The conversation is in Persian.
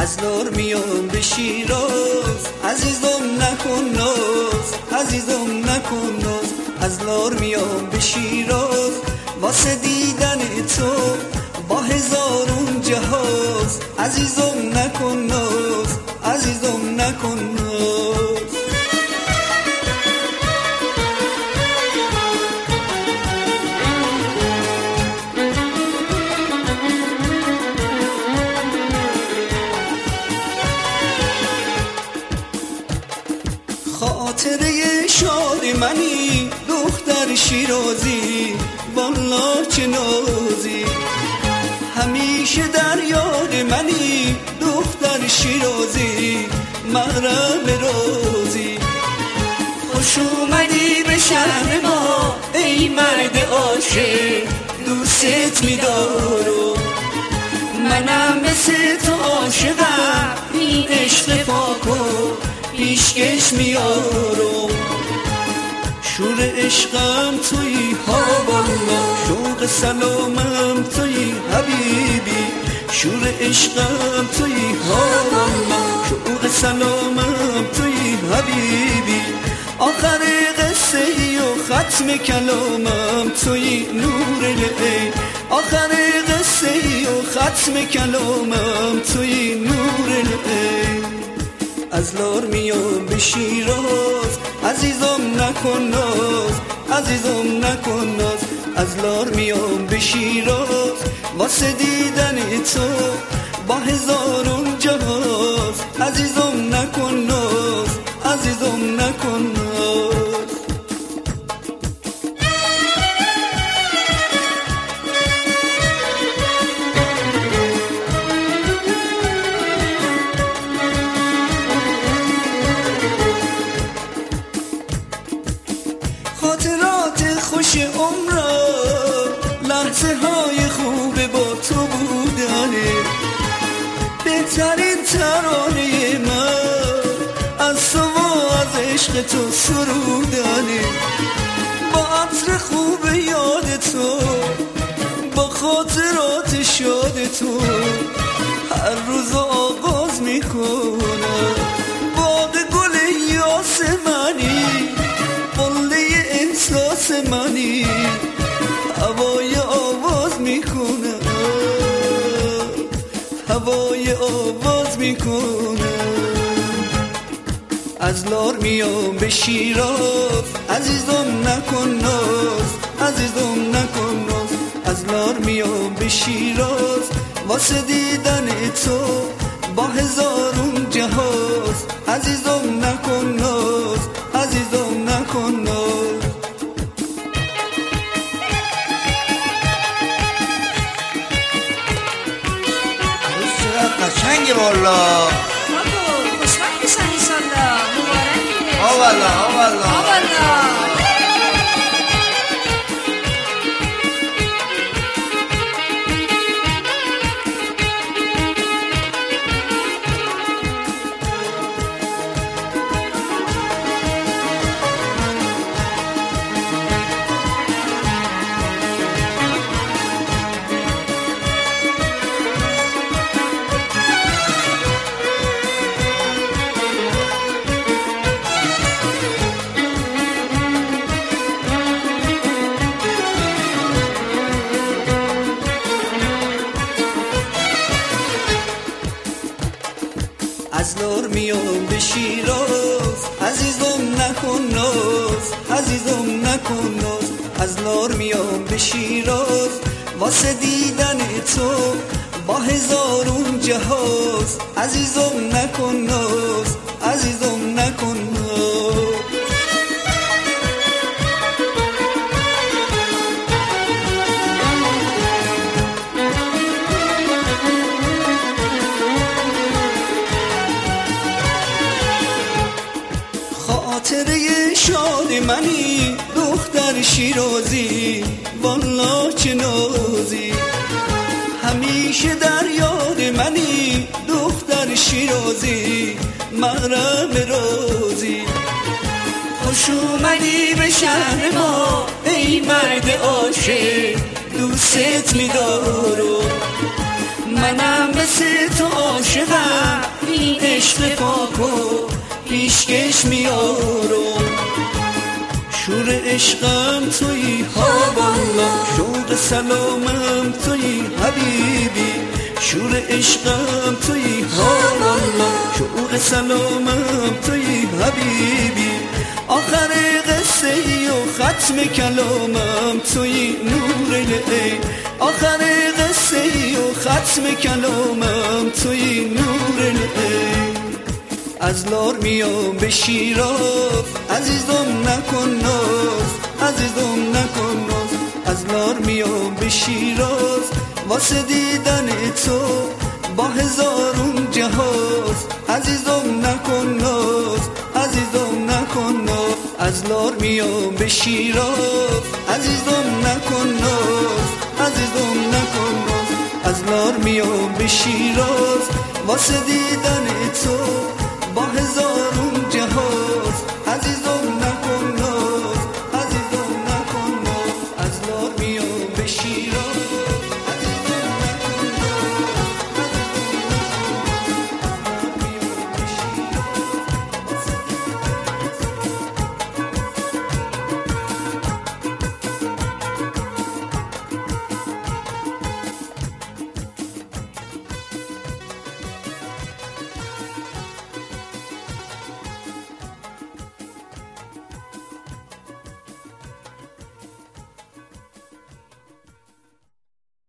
از لار میام به شیراز، عزیزم نکن ناز، عزیزم نکن ناز. از لار میام به شیراز واسه دیدن تو با هزارون جهاز. عزیزم نکن ناز، عزیزم نکن ناز. خاطره شاد منی دختر شیرازی، والله چه نازی. همیشه در یاد منی دختر شیرازی، مغرب رازی. خوش اومدی به شهر ما ای مرد عاشق، دوست می‌دارم. منم مثل تو عاشقم، این عشق پاکو پیشکش میارم. شور عشقم توی ها والله، شوق سلامم توی حبیبی. شور عشقم توی ها والله، شوق سلامم توی حبیبی. آخر قصه ای و ختم کلامم توی نور العین. آخر قصه ای و ختم کلامم توی نور العین. از لار میام به شیراز، عزیزم نکن ناز، عزیزم نکن ناز. از لار میام به شیراز واسه دیدن تو با هزارون جهاز. عزیزم نکن ناز، عزیزم نکن ناز. خاطرات خوش عمرم، لحظه های خوب با تو بودنه. بهترین ترانه من از تو و از عشق تو سرودنه. با عطر خوب یاد تو، با خاطرات شاد تو هر روز آغاز میکنم. باد گل یاسمنی، احساس منی، هوای آواز میکنم، هوای آواز میکنم. از لار میام به شیراز، عزیزم نکن ناز، عزیزم نکن ناز. از لار میام به شیراز واسه دیدن تو با هزارون جهاز. عزیزم نکن ناز، عزیزم نکن ناز. قشنگه والا. خوشبخت بشن انشالله. مبارکه. آوالا آوالا آوالا. از لار میام به شیراز، عزیزم نکن ناز، عزیزم نکن ناز. از لار میام به شیراز واسه دیدن تو با هزارون جهاز. عزیزم نکن ناز، عزیزم نکن ناز. خاطره شاد منی دختر شیرازی، والله چه نازی. همیشه در یاد منی دختر شیرازی، مغرب رازی. خوش اومدی به شهر ما ای مرد عاشق، دوست می‌دارم. منم مثل تو عاشقم، این عشق پاکو پیشکش میارم. شور عشقم توی ها والا، شوق سلامم توی حبیبی. شور عشقم توی ها والا، شوق سلامم توی حبیبی. آخر قصه ای و ختم کلامم توی نور العین. آخر قصه ای و ختم کلامم توی نور العین. از لار میام به شیراز، عزیزم نکن ناز، عزیزم نکن ناز. از لار میام به شیراز واسه دیدن تو با هزارون جهاز. عزیزم نکن ناز، عزیزم نکن ناز. از لار میام به شیراز، عزیزم نکن ناز، عزیزم نکن ناز. از لار میام به شیراز واسه دیدن تو با هزارون جهاز. عزیزم